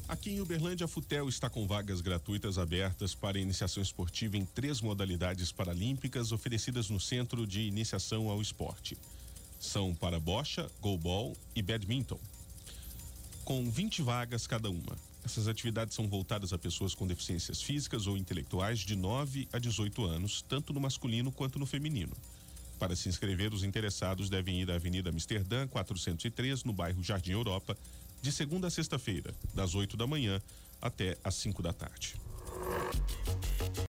Aqui em Uberlândia, a Futel está com vagas gratuitas abertas para iniciação esportiva em 3 modalidades paralímpicas oferecidas no Centro de Iniciação ao Esporte. São para bocha, goalball e badminton, com 20 vagas cada uma. Essas atividades são voltadas a pessoas com deficiências físicas ou intelectuais de 9 a 18 anos, tanto no masculino quanto no feminino. Para se inscrever, os interessados devem ir à Avenida Amsterdã, 403, no bairro Jardim Europa, de segunda a sexta-feira, das 8 da manhã até às 5 da tarde.